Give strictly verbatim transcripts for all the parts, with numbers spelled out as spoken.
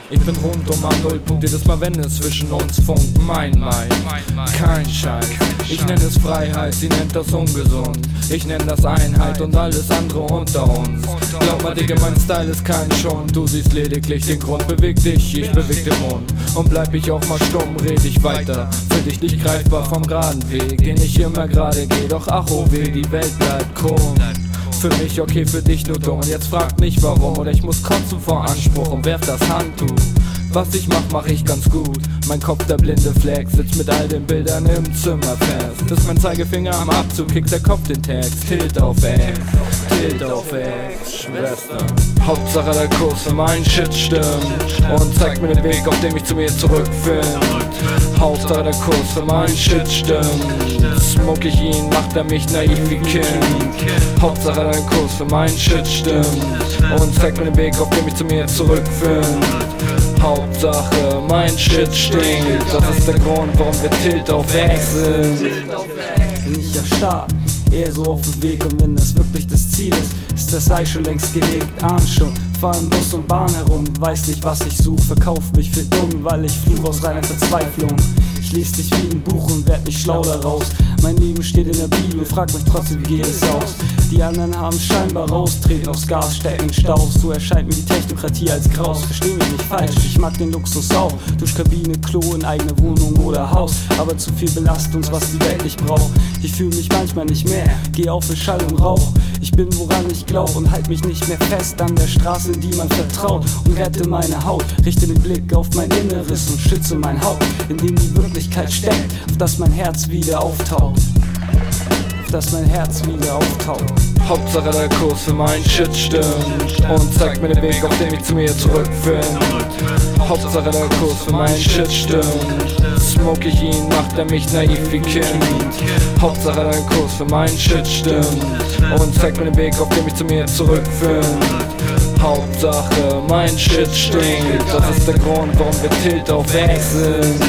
Ich bin rundum am Nullpunkt, jedes Mal wenn es zwischen uns funkt. Mein, mein, kein Scheiß. Ich nenne es Freiheit, sie nennt das ungesund. Ich nenne das Einheit und alles andere unter uns. Glaub mal Digga, mein Style ist kein Schund. Du siehst lediglich den Grund, beweg dich, ich beweg den Mund. Und bleib ich auch mal stumm, red ich weiter. Für dich nicht greifbar vom geraden Weg, den ich immer gerade geh. Doch ach oh weh, die Welt bleibt krumm. Für mich okay, für dich nur dumm. Und jetzt fragt mich warum, oder ich muss kotzen vor Anspruch und werf das Handtuch. Was ich mach, mach ich ganz gut. Mein Kopf der blinde Fleck, sitzt mit all den Bildern im Zimmer fest. Ist mein Zeigefinger am Abzug, kickt der Kopf den Text. Tilt auf Ex, Tilt auf Ex, Schwester. Hauptsache der Kurs für mein Shit stimmt und zeigt mir den Weg, auf dem ich zu mir zurückfind. Hauptsache der Kurs für mein Shit stimmt. Smoke ich ihn, macht er mich naiv wie Kind. Hauptsache der Kurs für mein Shit stimmt und zeigt mir den Weg, auf dem ich zu mir zurückfind. Hauptsache mein Shit stinkt. Das ist der Grund, warum wir Tilt auf Ex sind. Nicht ja stark, eher so auf dem Weg. Und wenn das wirklich das Ziel ist, ist das Ei schon längst gelegt. Ahn schon, fahr im Bus und Bahn herum, weiß nicht was ich suche, verkauf mich für dumm, weil ich fluch aus reiner Verzweiflung. Ich lese dich wie ein Buch und werd nicht schlau daraus. Mein Leben steht in der Bibel, frag mich trotzdem, wie geht es aus? Die anderen haben scheinbar raustreten aus Gas, stecken in Staus. So erscheint mir die Technokratie als Graus. Versteh mich nicht falsch, ich mag den Luxus auch. Duschkabine, Klo in eigener Wohnung oder Haus. Aber zu viel belastet uns, was die Welt nicht braucht. Ich fühl mich manchmal nicht mehr, geh auf für Schall und Rauch. Ich bin woran ich glaub und halt mich nicht mehr fest an der Straße, die man vertraut. Und rette meine Haut, richte den Blick auf mein Inneres und schütze mein Haupt, in dem die Wirklichkeit steckt, auf dass mein Herz wieder auftaucht. Auf dass mein Herz wieder auftaucht. Hauptsache der Kurs für mein Shit stimmt und zeigt mir den Weg, auf dem ich zu mir zurückfind. Hauptsache der Kurs für mein Shit stimmt. Smoke ich ihn, macht er mich naiv wie Kind. Hauptsache der Kurs für mein Shit stimmt und zeigt mir den Weg, auf dem ich zu mir zurückfind. Hauptsache mein Shit stinkt. Das ist der Grund, warum wir Tilt auf Ex sind.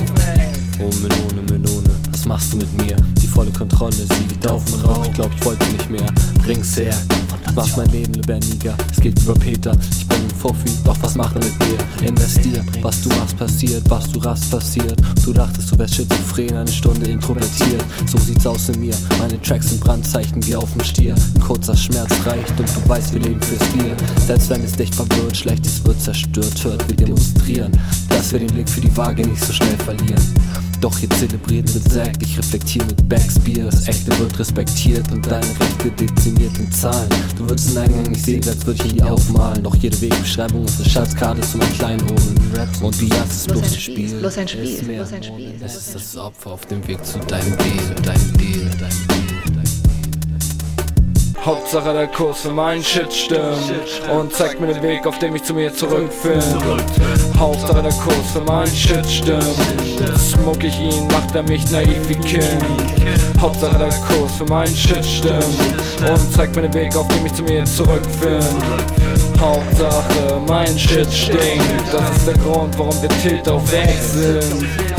Oh Melone, Melone, was machst du mit mir? Die volle Kontrolle, sie liegt auf dem Rauch. Ich glaub, ich wollte nicht mehr, bring's her. Mach mein Leben lebendiger, es geht über Peter. Ich bin ein Fuffi, doch was macht er mit dir? Investier, was du machst passiert, was du rast passiert. Du dachtest, du wärst schizophren, eine Stunde introvertiert. So sieht's aus in mir, meine Tracks sind Brandzeichen wie auf dem Stier. Ein kurzer Schmerz reicht und du weißt, wir leben fürs Bier. Selbst wenn es dich verwirrt, Schlechtes wird zerstört, hört wir demonstrieren, dass wir den Blick für die Waage nicht so schnell verlieren. Doch hier zelebriert wird Sack, ich reflektiere mit Backspear. Das Echte wird respektiert und deine Rechte dezimiert in Zahlen. Du würdest den Eingang nicht sehen, als würde ich ihn dir aufmalen. Doch jede Wegbeschreibung ist eine Schatzkarte zu meinen kleinen Ohren. Und wie das ist bloß ein Spiel, bloß ein Spiel, mehr. bloß ein Spiel. Es ist das Opfer auf dem Weg zu deinem Deal, deinem Deal, deinem Deal. Hauptsache der Kurs für mein Shit stimmt und zeigt mir den Weg, auf dem ich zu mir zurückfind. Hauptsache der Kurs für mein Shit stimmt. Smoke ich ihn, macht er mich naiv wie Kind. Hauptsache der Kurs für mein Shit stimmt und zeigt mir den Weg, auf dem ich zu mir zurückfind. Hauptsache mein Shit stinkt. Das ist der Grund, warum wir Tilt auf Ex sind.